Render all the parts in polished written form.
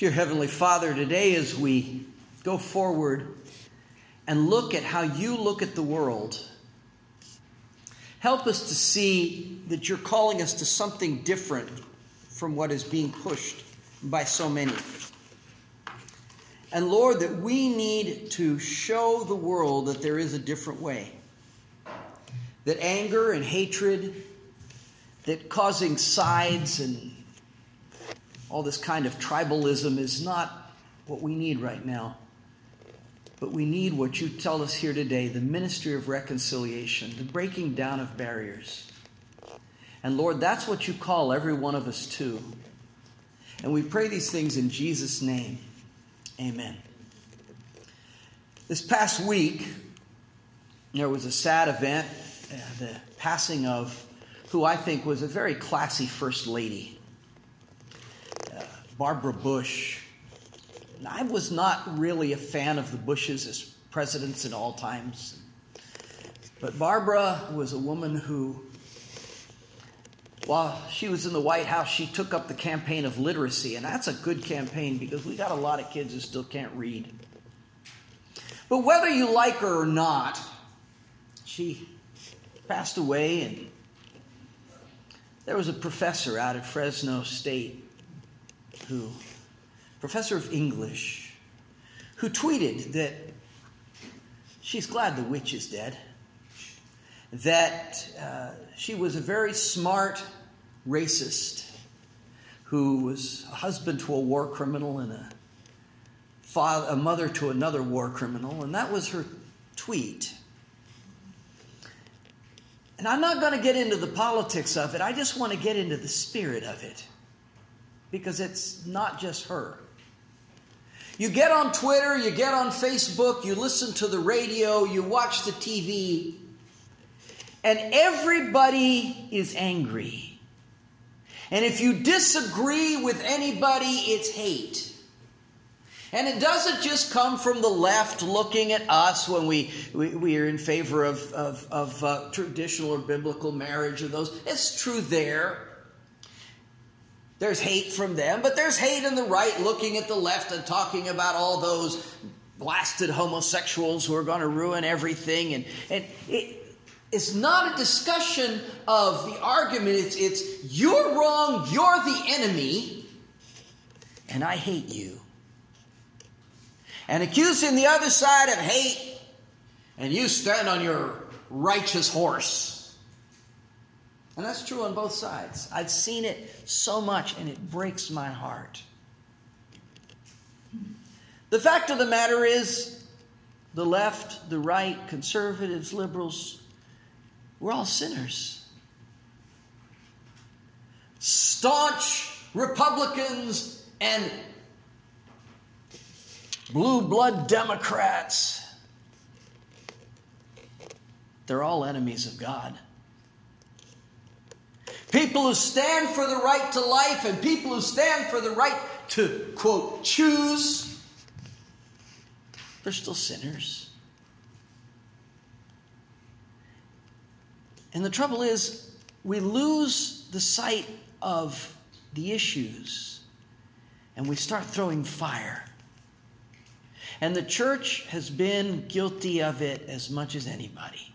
Dear Heavenly Father, today as we go forward and look at how you look at the world, help us to see that you're calling us to something different from what is being pushed by so many. And Lord, that we need to show the world that there is a different way. That anger and hatred, that causing sides and all this kind of tribalism is not what we need right now. But we need what you tell us here today, the ministry of reconciliation, the breaking down of barriers. And Lord, that's what you call every one of us to. And we pray these things in Jesus' name. Amen. This past week, there was a sad event, the passing of who I think was a very classy First Lady, Barbara Bush. And I was not really a fan of the Bushes as presidents in all times. But Barbara was a woman who, while she was in the White House, she took up the campaign of literacy. And that's a good campaign because we got a lot of kids who still can't read. But whether you like her or not, she passed away. And there was a professor out at Fresno State, professor of English, who tweeted that she's glad the witch is dead. That she was a very smart racist who was a husband to a war criminal and a mother to another war criminal. And that was her tweet. And I'm not going to get into the politics of it. I just want to get into the spirit of it. Because it's not just her. You get on Twitter, you get on Facebook, you listen to the radio, you watch the TV, and everybody is angry. And if you disagree with anybody, it's hate. And it doesn't just come from the left looking at us when we are in favor of traditional or biblical marriage or those. It's true there. There's hate from them, but there's hate in the right looking at the left and talking about all those blasted homosexuals who are going to ruin everything. And it's not a discussion of the argument. It's you're wrong, you're the enemy, and I hate you. And accusing the other side of hate, and you stand on your righteous horse. And that's true on both sides. I've seen it so much, and it breaks my heart. The fact of the matter is, the left, the right, conservatives, liberals, we're all sinners. Staunch Republicans and blue blood Democrats, they're all enemies of God. People who stand for the right to life and people who stand for the right to, quote, choose, they're still sinners. And the trouble is, we lose the sight of the issues and we start throwing fire. And the church has been guilty of it as much as anybody.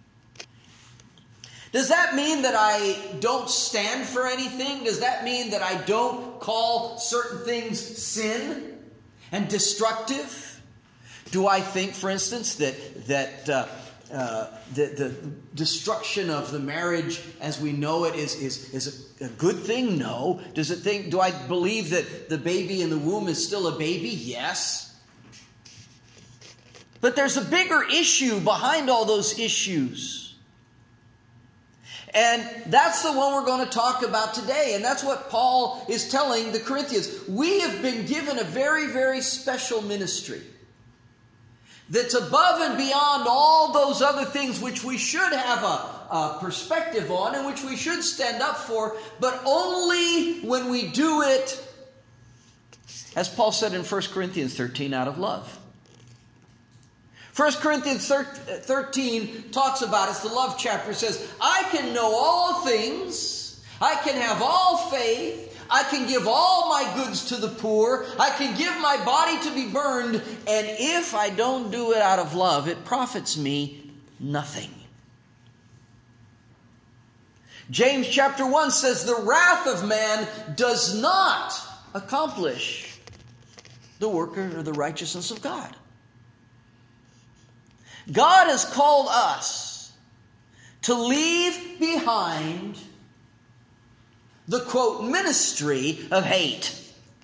Does that mean that I don't stand for anything? Does that mean that I don't call certain things sin and destructive? Do I think, for instance, that the destruction of the marriage as we know it is a good thing? No. Do I believe that the baby in the womb is still a baby? Yes. But there's a bigger issue behind all those issues. And that's the one we're going to talk about today. And that's what Paul is telling the Corinthians. We have been given a very, very special ministry that's above and beyond all those other things which we should have a perspective on and which we should stand up for, but only when we do it, as Paul said in 1 Corinthians 13, out of love. 1 Corinthians 13 talks about, it's the love chapter, says, I can know all things, I can have all faith. I can give all my goods to the poor. I can give my body to be burned. And if I don't do it out of love, it profits me nothing. James chapter 1 says, the wrath of man does not accomplish the work or the righteousness of God. God has called us to leave behind the, quote, ministry of hate.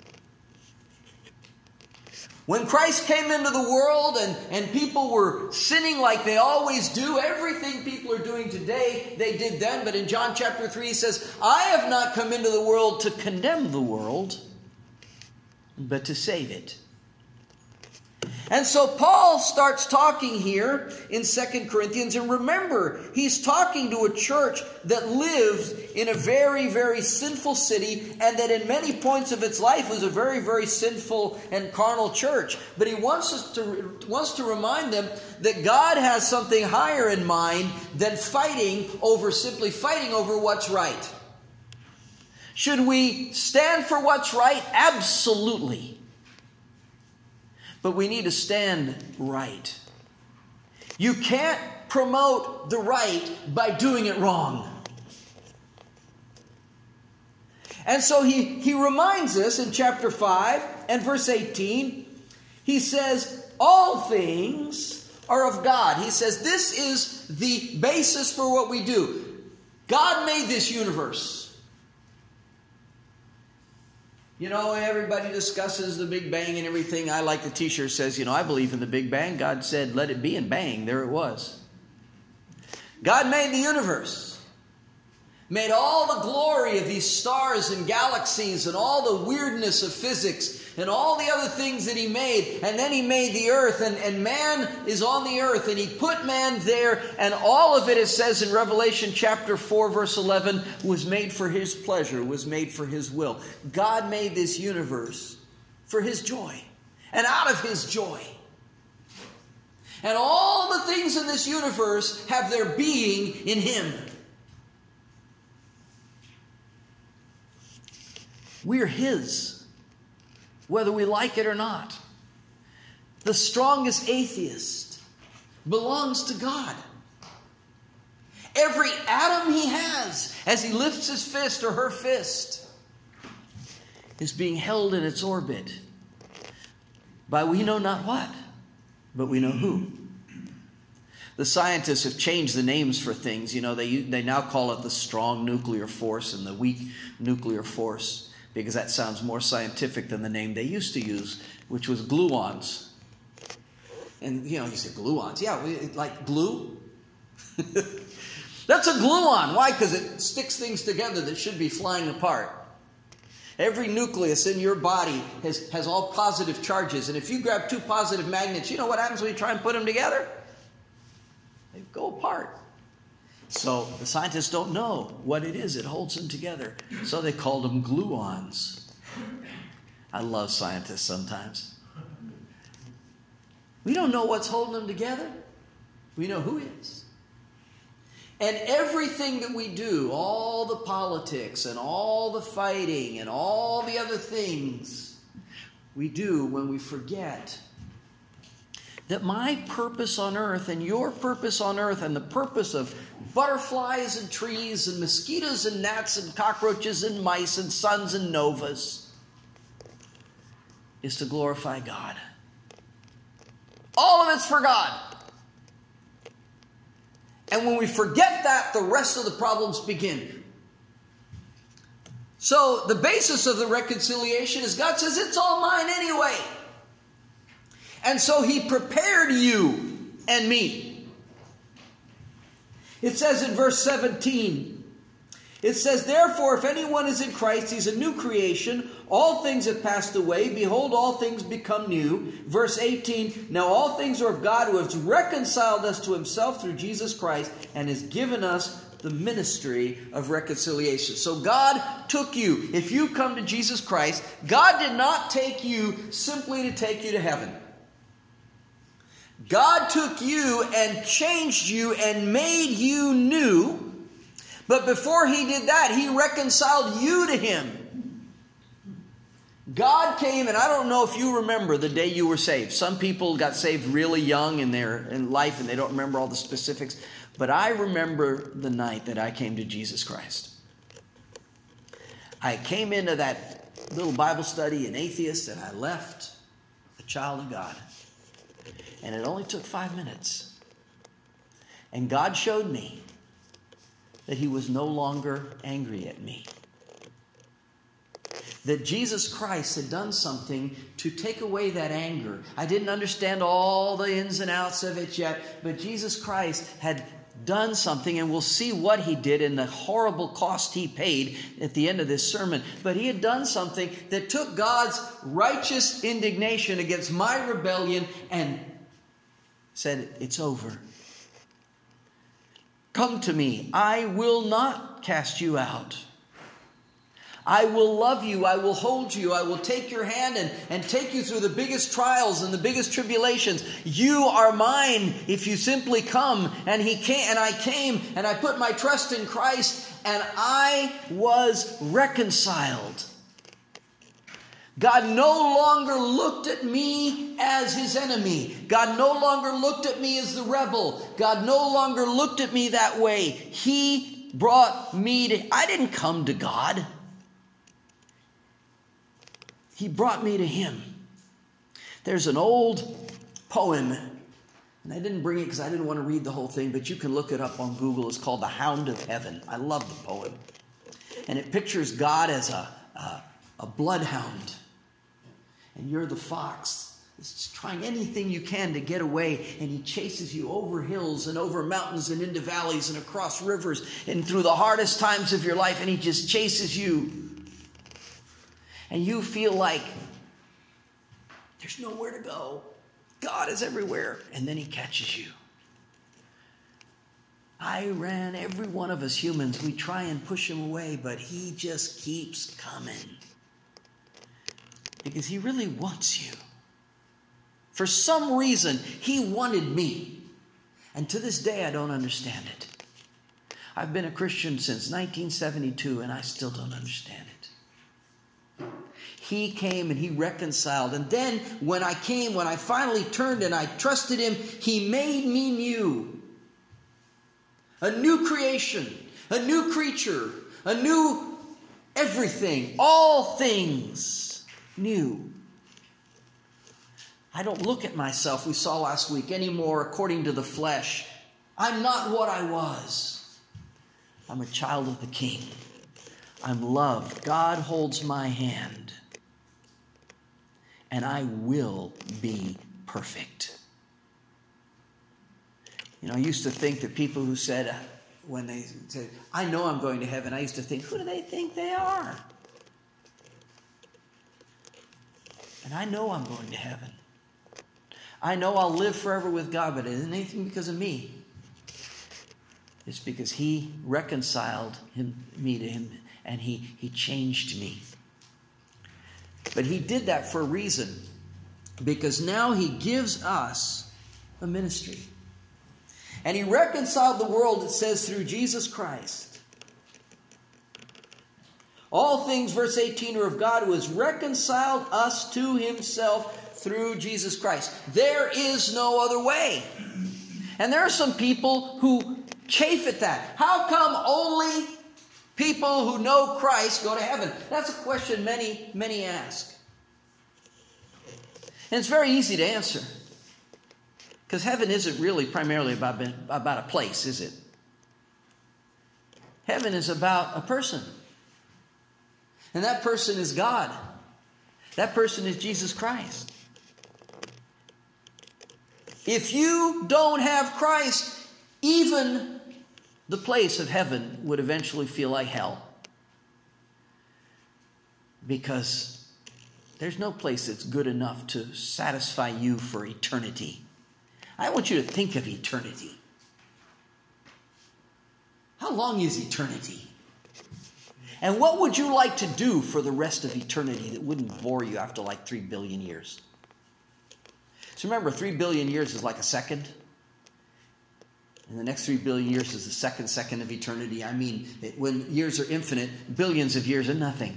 When Christ came into the world and people were sinning like they always do, everything people are doing today, they did then. But in John chapter 3, he says, I have not come into the world to condemn the world, but to save it. And so Paul starts talking here in 2 Corinthians. And remember, he's talking to a church that lived in a very, very sinful city, and that in many points of its life was a very, very sinful and carnal church. But he wants to remind them that God has something higher in mind than simply fighting over what's right. Should we stand for what's right? Absolutely. But we need to stand right. You can't promote the right by doing it wrong. And so he reminds us in chapter 5 and verse 18, he says, all things are of God. He says this is the basis for what we do. God made this universe. You know, everybody discusses the Big Bang and everything. I like the t-shirt says, I believe in the Big Bang. God said, let it be, and bang, there it was. God made the universe. Made all the glory of these stars and galaxies and all the weirdness of physics and all the other things that he made. And then he made the earth, and man is on the earth, and he put man there, and all of it, it says in Revelation chapter 4 verse 11, was made for his pleasure, was made for his will. God made this universe for his joy, and out of his joy. And all the things in this universe have their being in him. We're his, whether we like it or not. The strongest atheist belongs to God. Every atom he has, as he lifts his fist or her fist, is being held in its orbit by we know not what, but we know who. The scientists have changed the names for things. They now call it the strong nuclear force and the weak nuclear force, because that sounds more scientific than the name they used to use, which was gluons. And, you say gluons. Yeah, like glue. That's a gluon. Why? Because it sticks things together that should be flying apart. Every nucleus in your body has all positive charges. And if you grab two positive magnets, you know what happens when you try and put them together? They go apart. So the scientists don't know what it is that holds them together. So they called them gluons. I love scientists sometimes. We don't know what's holding them together. We know who is. And everything that we do, all the politics and all the fighting and all the other things we do when we forget that my purpose on earth and your purpose on earth and the purpose of butterflies and trees and mosquitoes and gnats and cockroaches and mice and suns and novas is to glorify God. All of it's for God. And when we forget that, the rest of the problems begin. So the basis of the reconciliation is God says, it's all mine anyway. And so he prepared you and me. It says in verse 17, it says, therefore, if anyone is in Christ, he's a new creation. All things have passed away. Behold, all things become new. Verse 18, now all things are of God, who has reconciled us to himself through Jesus Christ and has given us the ministry of reconciliation. So God took you. If you come to Jesus Christ, God did not take you simply to take you to heaven. God took you and changed you and made you new But before he did that, he reconciled you to him. God came, and I don't know if you remember the day you were saved. Some people got saved really young in life and they don't remember all the specifics. But I remember the night that I came to Jesus Christ. I came into that little Bible study, an atheist, and I left a child of God. And it only took 5 minutes. And God showed me that he was no longer angry at me. That Jesus Christ had done something to take away that anger. I didn't understand all the ins and outs of it yet, but Jesus Christ had done something, and we'll see what he did and the horrible cost he paid at the end of this sermon. But he had done something that took God's righteous indignation against my rebellion and said, it's over. Come to me. I will not cast you out. I will love you. I will hold you. I will take your hand and take you through the biggest trials and the biggest tribulations. You are mine if you simply come. And he came, and I came, and I put my trust in Christ, and I was reconciled. God no longer looked at me as his enemy. God no longer looked at me as the rebel. God no longer looked at me that way. He brought me to... I didn't come to God. He brought me to him. There's an old poem, and I didn't bring it because I didn't want to read the whole thing, but you can look it up on Google. It's called The Hound of Heaven. I love the poem. And it pictures God as a bloodhound. And you're the fox. It's trying anything you can to get away, and he chases you over hills and over mountains and into valleys and across rivers and through the hardest times of your life, and he just chases you. And you feel like there's nowhere to go. God is everywhere. And then he catches you. Every one of us humans, we try and push him away, but he just keeps coming. Because he really wants you. For some reason, he wanted me. And to this day, I don't understand it. I've been a Christian since 1972, and I still don't understand it. He came and he reconciled. And then when I finally turned and I trusted him, he made me new. A new creation, a new creature, a new everything, all things new. I don't look at myself, we saw last week, anymore according to the flesh. I'm not what I was. I'm a child of the King. I'm loved. God holds my hand. And I will be perfect. You know, I used to think that people who said, when they said, I know I'm going to heaven, I used to think, who do they think they are? And I know I'm going to heaven. I know I'll live forever with God, but it isn't anything because of me. It's because he reconciled me to him, and he changed me. But he did that for a reason. Because now he gives us a ministry. And he reconciled the world, it says, through Jesus Christ. All things, verse 18, are of God, who has reconciled us to himself through Jesus Christ. There is no other way. And there are some people who chafe at that. How come only people who know Christ go to heaven? That's a question many ask. And it's very easy to answer. Because heaven isn't really primarily about a place, is it? Heaven is about a person. And that person is God. That person is Jesus Christ. If you don't have Christ, even the place of heaven would eventually feel like hell. Because there's no place that's good enough to satisfy you for eternity. I want you to think of eternity. How long is eternity? And what would you like to do for the rest of eternity that wouldn't bore you after like 3 billion years? So remember, 3 billion years is like a second. And the next 3 billion years is the second of eternity. I mean, when years are infinite, billions of years are nothing.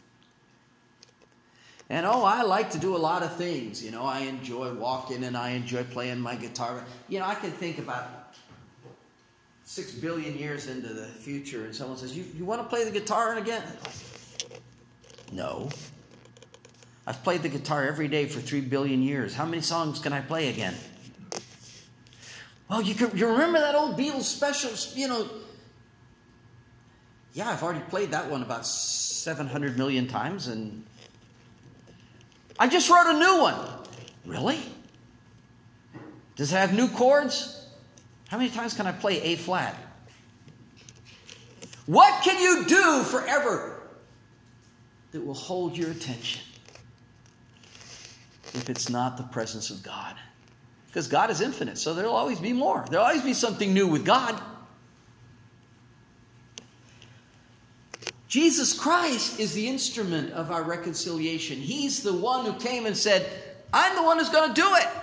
And I like to do a lot of things. I enjoy walking and I enjoy playing my guitar. I can think about 6 billion years into the future and someone says, you want to play the guitar again? No. I've played the guitar every day for 3 billion years. How many songs can I play again? Well, you remember that old Beatles special, Yeah, I've already played that one about 700 million times, and I just wrote a new one. Really? Does it have new chords? How many times can I play A flat? What can you do forever that will hold your attention if it's not the presence of God? Because God is infinite, so there'll always be more. There'll always be something new with God. Jesus Christ is the instrument of our reconciliation. He's the one who came and said, I'm the one who's going to do it.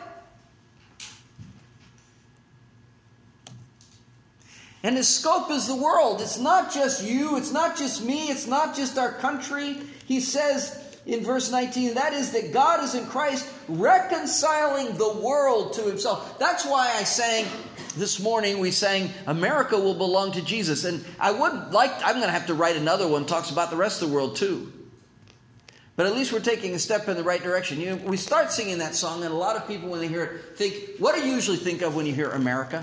And his scope is the world. It's not just you. It's not just me. It's not just our country. He says in verse 19, that is that God is in Christ reconciling the world to himself. That's why I sang this morning, we sang, America will belong to Jesus. And I'm going to have to write another one that talks about the rest of the world too. But at least we're taking a step in the right direction. We start singing that song, and a lot of people, when they hear it, think, what do you usually think of when you hear America?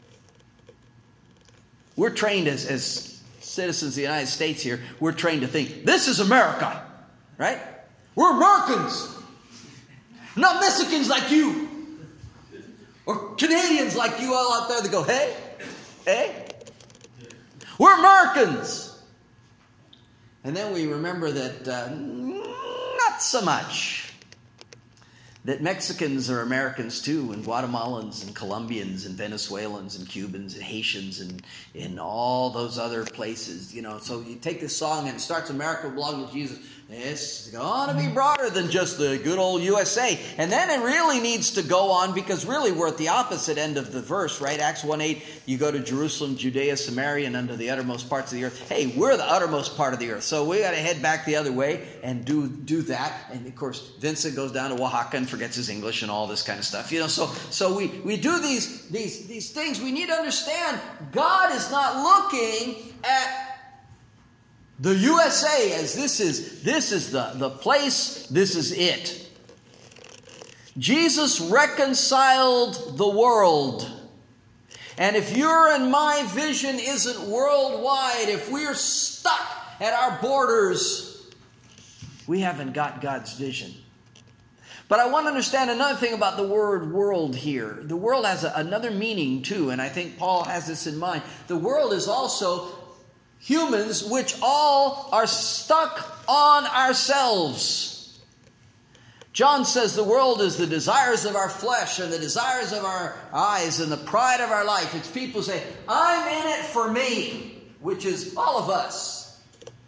We're trained as citizens of the United States here, we're trained to think, this is America, right? We're Americans, not Mexicans like you. Or Canadians like you all out there that go, hey, we're Americans. And then we remember that not so much. That Mexicans are Americans too, and Guatemalans and Colombians and Venezuelans and Cubans and Haitians and in all those other places. So you take this song and it starts, America belongs to Jesus. It's going to be broader than just the good old USA. And then it really needs to go on, because really we're at the opposite end of the verse, right? Acts 1:8, you go to Jerusalem, Judea, Samaria, and unto the uttermost parts of the earth. Hey, we're the uttermost part of the earth. So we got to head back the other way and do that. And of course, Vincent goes down to Oaxaca and forgets his English and all this kind of stuff. So we do these things. We need to understand God is not looking at the USA as this is the place, this is it. Jesus reconciled the world. And if your and my vision isn't worldwide, if we're stuck at our borders, we haven't got God's vision. But I want to understand another thing about the word world here. The world has another meaning too, and I think Paul has this in mind. The world is also humans, which all are stuck on ourselves. John says the world is the desires of our flesh and the desires of our eyes and the pride of our life. It's people say, I'm in it for me, which is all of us.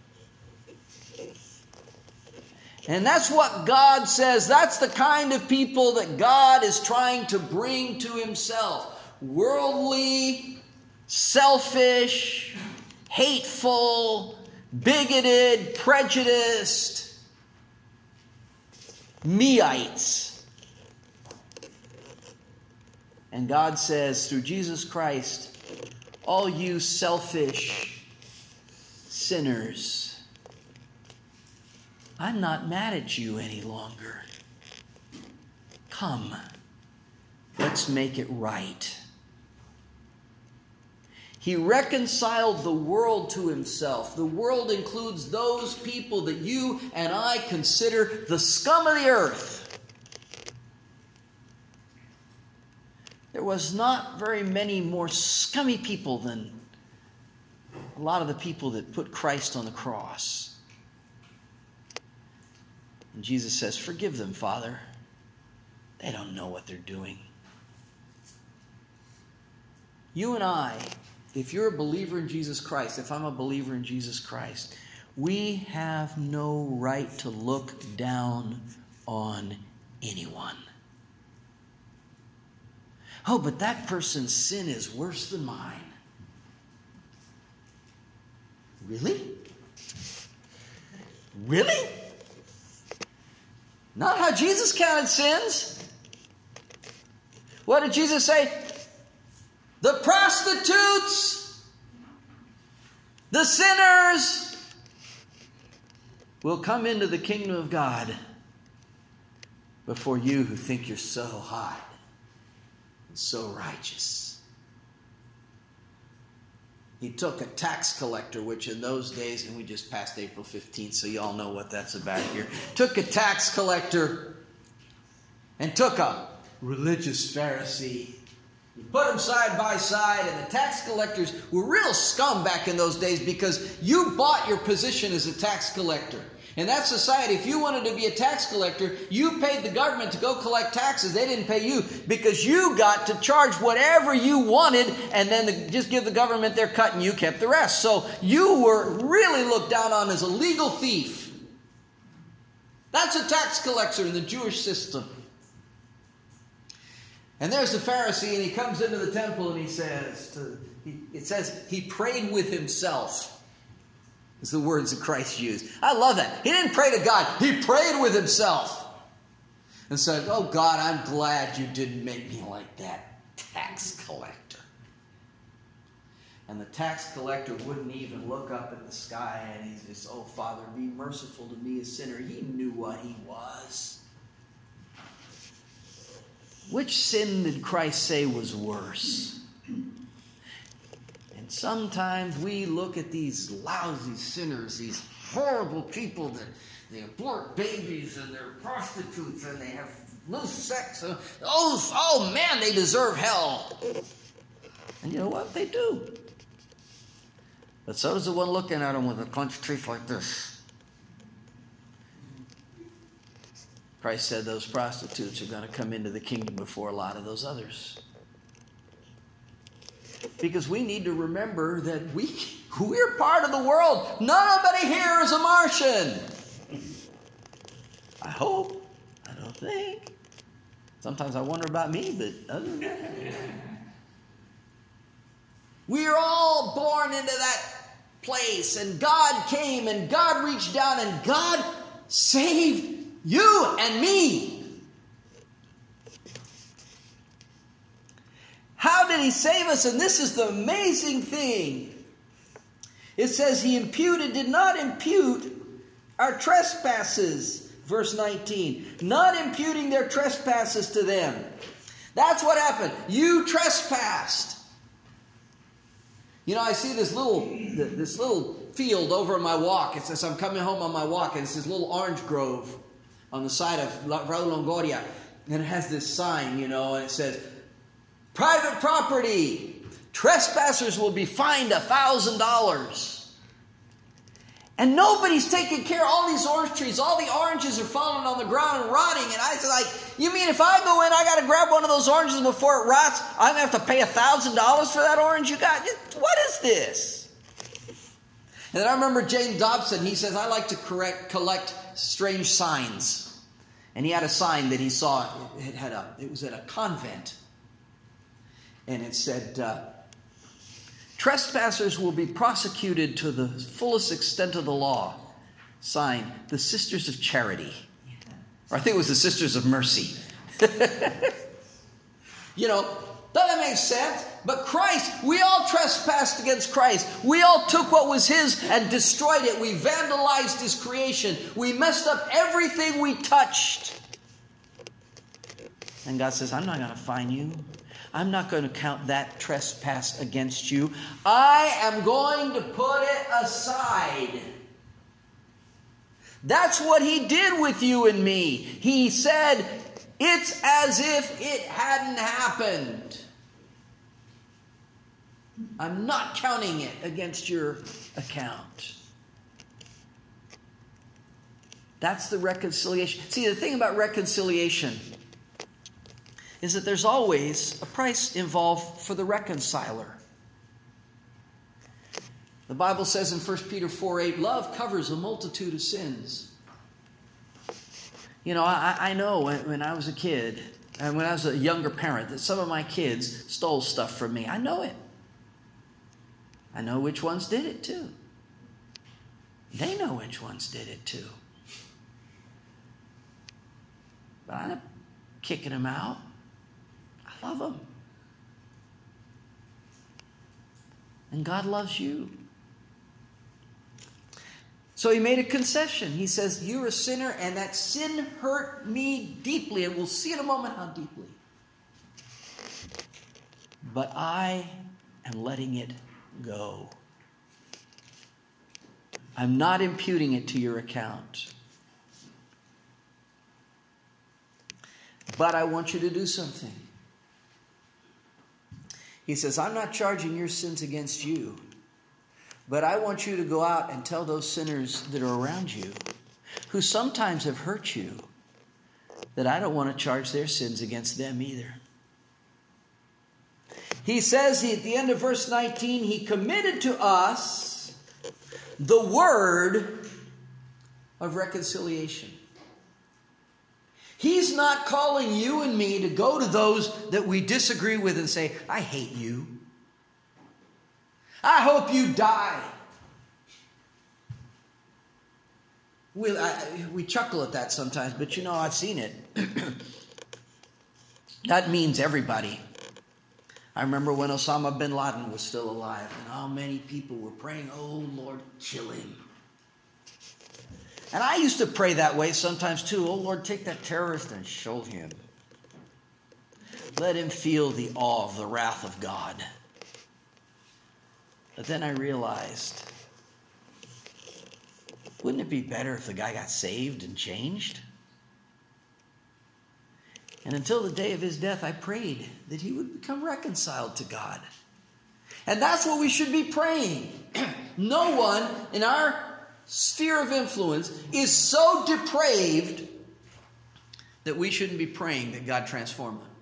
And that's what God says. That's the kind of people that God is trying to bring to himself. Worldly, selfish, hateful, bigoted, prejudiced, meites. And God says, through Jesus Christ, all you selfish sinners, I'm not mad at you any longer. Come, let's make it right. He reconciled the world to himself. The world includes those people that you and I consider the scum of the earth. There was not very many more scummy people than a lot of the people that put Christ on the cross. And Jesus says, forgive them, Father. They don't know what they're doing. You and I, if you're a believer in Jesus Christ, if I'm a believer in Jesus Christ, we have no right to look down on anyone. Oh, but that person's sin is worse than mine. Really? Really? Not how Jesus counted sins. What did Jesus say? The prostitutes, the sinners will come into the kingdom of God before you who think you're so hot and so righteous. He took a tax collector, which in those days, and we just passed April 15th, so you all know what that's about here. Took a tax collector and took a religious Pharisee. He put them side by side, and the tax collectors were real scum back in those days because you bought your position as a tax collector. In that society, if you wanted to be a tax collector, you paid the government to go collect taxes. They didn't pay you because you got to charge whatever you wanted and then just give the government their cut and you kept the rest. So you were really looked down on as a legal thief. That's a tax collector in the Jewish system. And there's the Pharisee, and he comes into the temple and he says, it says he prayed with himself. Is the words that Christ used. I love that. He didn't pray to God. He prayed with himself. And said, oh God, I'm glad you didn't make me like that tax collector. And the tax collector wouldn't even look up at the sky and he says, oh Father, be merciful to me, a sinner. He knew what he was. Which sin did Christ say was worse? Sometimes we look at these lousy sinners, these horrible people that they abort babies and they're prostitutes and they have loose sex. Oh man, they deserve hell. And you know what? They do. But so does the one looking at them with a clenched teeth like this. Christ said those prostitutes are going to come into the kingdom before a lot of those others. Because we need to remember that we're part of the world. Nobody here is a Martian. I hope. I don't think. Sometimes I wonder about me, but other than that. We are all born into that place. And God came and God reached down and God saved you and me. How did he save us? And this is the amazing thing. It says he did not impute our trespasses. Verse 19. Not imputing their trespasses to them. That's what happened. You trespassed. You know, I see this little field over on my walk. It says I'm coming home on my walk. And it's this little orange grove on the side of Raul Longoria. And it has this sign, you know, and it says, private property. Trespassers will be fined $1,000. And nobody's taking care of all these orange trees. All the oranges are falling on the ground and rotting. And I said, you mean if I go in, I got to grab one of those oranges before it rots? I'm going to have to pay $1,000 for that orange you got? What is this? And then I remember Jane Dobson. He says, I like to collect strange signs. And he had a sign that he saw. It was at a convent. And it said, trespassers will be prosecuted to the fullest extent of the law. Sign, the Sisters of Charity. Or I think it was the Sisters of Mercy. You know, doesn't make sense. But Christ, we all trespassed against Christ. We all took what was his and destroyed it. We vandalized his creation. We messed up everything we touched. And God says, I'm not going to fine you. I'm not going to count that trespass against you. I am going to put it aside. That's what he did with you and me. He said, it's as if it hadn't happened. I'm not counting it against your account. That's the reconciliation. See, the thing about reconciliation is that there's always a price involved for the reconciler. The Bible says in 1 Peter 4:8, love covers a multitude of sins. You know, I know when I was a kid, And when I was a younger parent, that some of my kids stole stuff from me. I know it. I know which ones did it too. They know which ones did it too. But I'm not kicking them out. I love them. And God loves you. So he made a concession. He says, you're a sinner, and that sin hurt me deeply. And we'll see in a moment how deeply. But I am letting it go. I'm not imputing it to your account. But I want you to do something. He says, I'm not charging your sins against you. But I want you to go out and tell those sinners that are around you, who sometimes have hurt you, that I don't want to charge their sins against them either. He says at the end of verse 19, he committed to us the word of reconciliation. He's not calling you and me to go to those that we disagree with and say, I hate you. I hope you die. We chuckle at that sometimes, but you know, I've seen it. That means everybody. I remember when Osama bin Laden was still alive, and how many people were praying, oh Lord, kill him. And I used to pray that way sometimes too. Oh Lord, take that terrorist and show him. Let him feel the awe of the wrath of God. But then I realized, wouldn't it be better if the guy got saved and changed? And until the day of his death, I prayed that he would become reconciled to God. And that's what we should be praying. No one in our sphere of influence is so depraved that we shouldn't be praying that God transform them.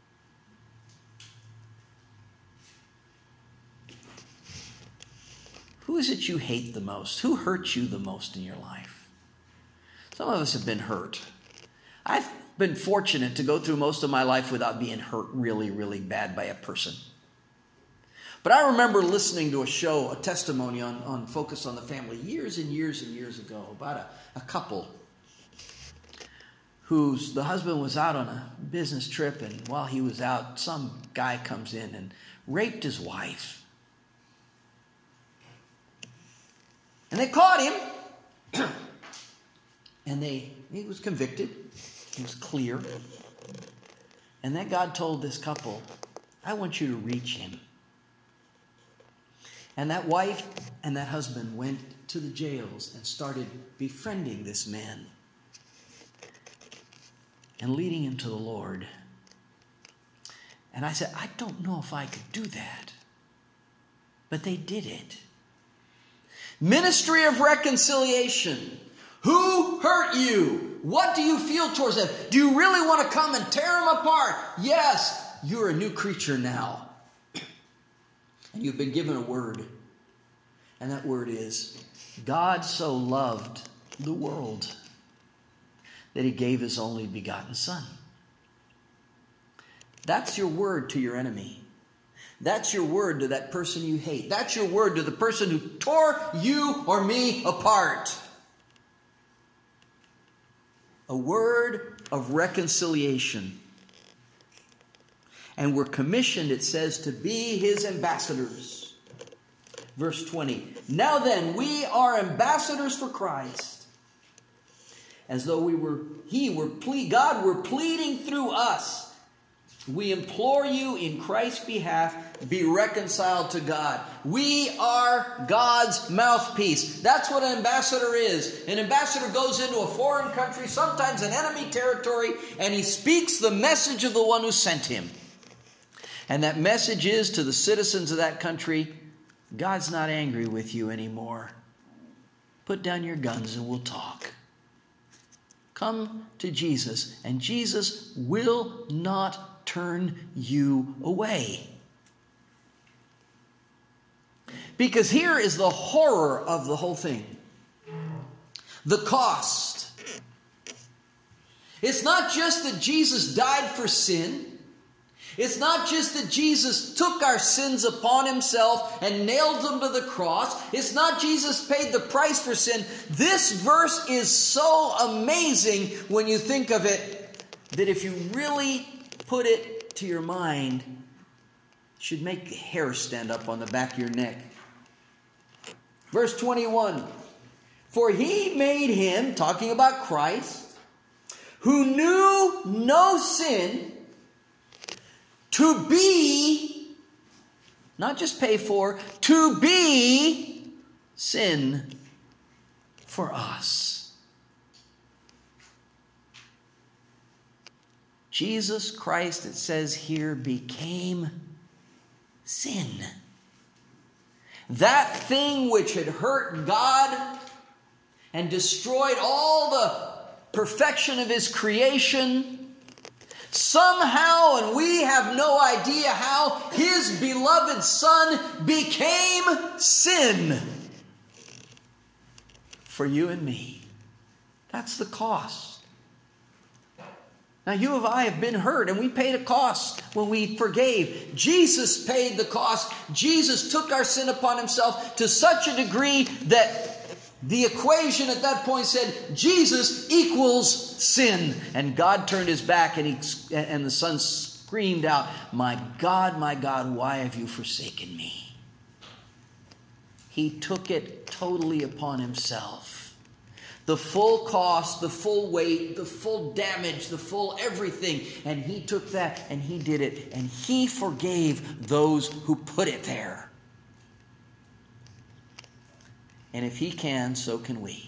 Who is it you hate the most? Who hurts you the most in your life? Some of us have been hurt. I've been fortunate to go through most of my life without being hurt really, really bad by a person. But I remember listening to a show, a testimony on Focus on the Family years and years and years ago about a couple the husband was out on a business trip, and while he was out, some guy comes in and raped his wife. And they caught him, and he was convicted. It was clear. And then God told this couple, I want you to reach him. And that wife and that husband went to the jails and started befriending this man and leading him to the Lord. And I said, I don't know if I could do that. But they did it. Ministry of reconciliation. Who hurt you? What do you feel towards them? Do you really want to come and tear them apart? Yes, you're a new creature now. And you've been given a word. And that word is, God so loved the world that he gave his only begotten Son. That's your word to your enemy. That's your word to that person you hate. That's your word to the person who tore you or me apart. A word of reconciliation. And we're commissioned, it says, to be his ambassadors. Verse 20. Now then, we are ambassadors for Christ. As though God were pleading through us. We implore you in Christ's behalf, be reconciled to God. We are God's mouthpiece. That's what an ambassador is. An ambassador goes into a foreign country, sometimes an enemy territory, and he speaks the message of the one who sent him. And that message is to the citizens of that country, God's not angry with you anymore. Put down your guns and we'll talk. Come to Jesus, and Jesus will not turn you away. Because here is the horror of the whole thing. The cost. It's not just that Jesus died for sin. It's not just that Jesus took our sins upon himself and nailed them to the cross. It's not Jesus paid the price for sin. This verse is so amazing when you think of it, that if you really put it to your mind, it should make the hair stand up on the back of your neck. Verse 21, for he made him, talking about Christ, who knew no sin, to be, not just pay for, to be sin for us. Jesus Christ, it says here, became sin. That thing which had hurt God and destroyed all the perfection of his creation, somehow, and we have no idea how, his beloved Son became sin for you and me. That's the cost. Now, you and I have been hurt, and we paid a cost when we forgave. Jesus paid the cost. Jesus took our sin upon himself to such a degree that the equation at that point said Jesus equals sin. And God turned his back, and the Son screamed out, my God, why have you forsaken me? He took it totally upon himself. The full cost, the full weight, the full damage, the full everything. And he took that and he did it. And he forgave those who put it there. And if he can, so can we.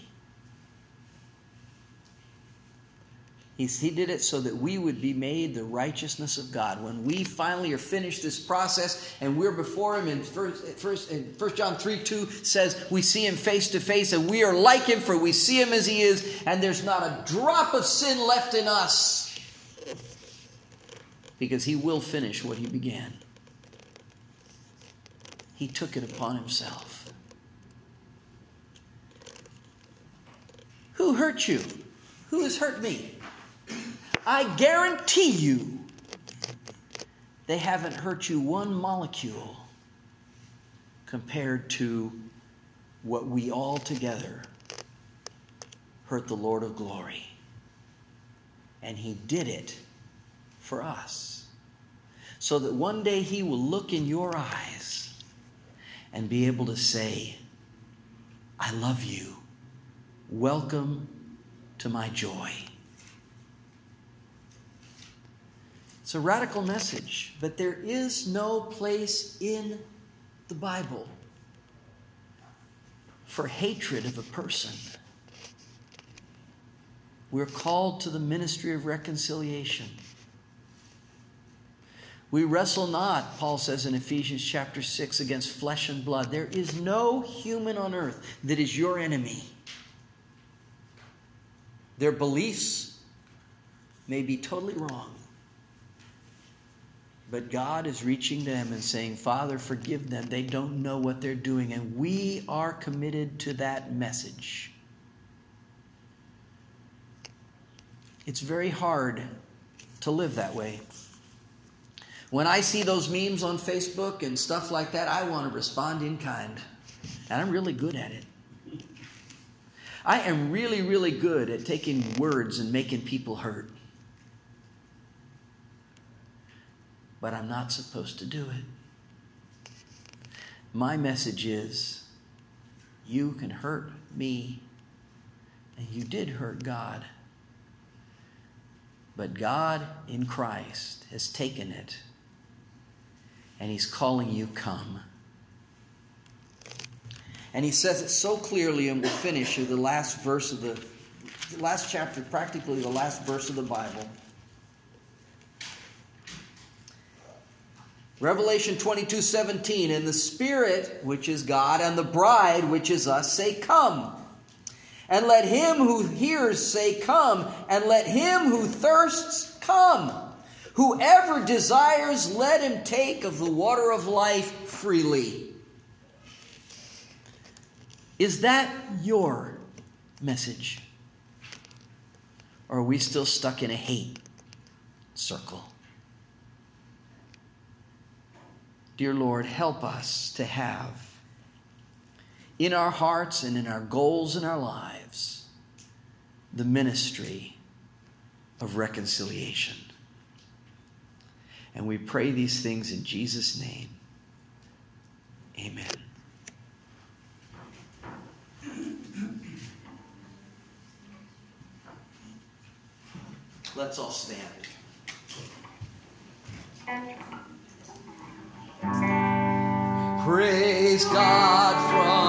He did it so that we would be made the righteousness of God. When we finally are finished this process and we're before him, in 1 John 3:2 says we see him face to face and we are like him, for we see him as he is, and there's not a drop of sin left in us, because he will finish what he began. He took it upon himself. Who hurt you? Who has hurt me? I guarantee you they haven't hurt you one molecule compared to what we all together hurt the Lord of glory. And he did it for us, so that one day he will look in your eyes and be able to say, I love you. Welcome to my joy. It's a radical message, but there is no place in the Bible for hatred of a person. We're called to the ministry of reconciliation. We wrestle not, Paul says in Ephesians chapter 6, against flesh and blood. There is no human on earth that is your enemy. Their beliefs may be totally wrong, but God is reaching them and saying, Father, forgive them. They don't know what they're doing. And we are committed to that message. It's very hard to live that way. When I see those memes on Facebook and stuff like that, I want to respond in kind. And I'm really good at it. I am really, really good at taking words and making people hurt. But I'm not supposed to do it. My message is, you can hurt me, and you did hurt God. But God in Christ has taken it, and he's calling you, come. And he says it so clearly, and we'll finish with the last verse of the last chapter, practically the last verse of the Bible. Revelation 22:17, and the Spirit, which is God, and the bride, which is us, say, come. And let him who hears say, come. And let him who thirsts come. Whoever desires, let him take of the water of life freely. Is that your message? Or are we still stuck in a hate circle? Dear Lord, help us to have in our hearts and in our goals in our lives the ministry of reconciliation. And we pray these things in Jesus' name. Amen. Let's all stand. Praise God from